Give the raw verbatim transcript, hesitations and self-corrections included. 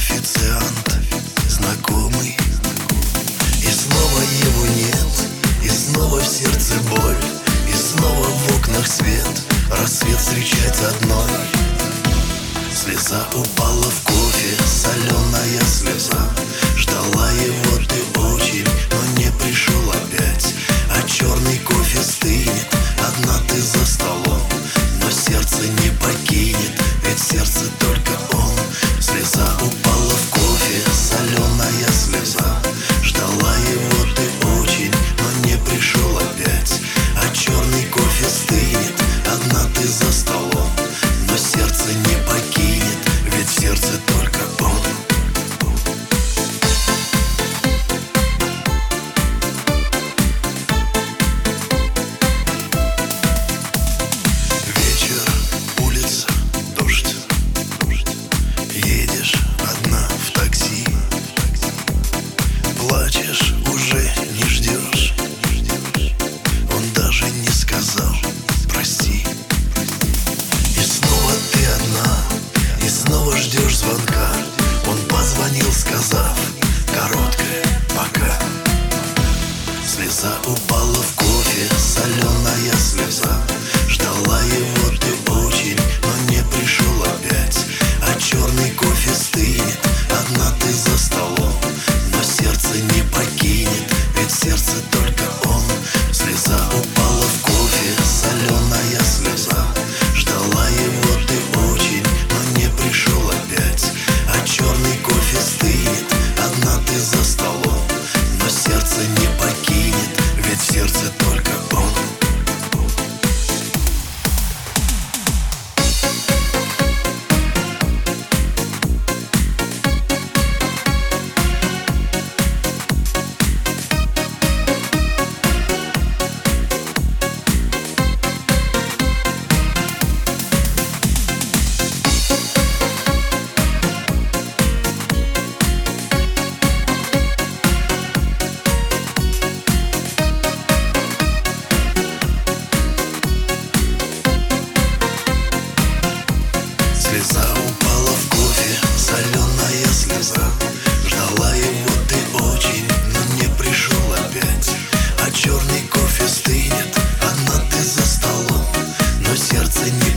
официант знакомый. И снова его нет, и снова в сердце боль, и снова в окнах свет, рассвет встречать одной. Слеза упала в кофе, соленая слеза. Ждала его ты очень, но не пришел опять. А черный кофе стынет, одна ты за столом. Но сердце не покинет, ведь в сердце только он. Слеза упала в кофе, соленая слеза. Ждала его ты очень, но не пришел опять. А черный кофе стынет, одна ты за столом. Но сердце не покинет, ведь в сердце только он. Вечер, улица, дождь. Едешь одна в такси. Плачешь, уже не ждешь. Он даже не сказал прости. И снова ты одна, и снова ждешь звонка. Он позвонил, сказав короткое пока. Слеза упала в кофе, соленая слеза. Ждала его ты очень, но не пришел опять. А черный кофе стынет, одна ты за столом. Но сердце не покинет, ведь в сердце только он. Слеза упала в кофе, соленая слеза. Ждала его ты очень, но не пришел опять. А черный кофе стынет, одна ты за столом. Но сердце не покинет, ведь в сердце только он. Слеза упала в кофе, соленая слеза. Ждала его ты очень, но не пришел опять. А черный кофе стынет, одна ты за столом. Но сердце не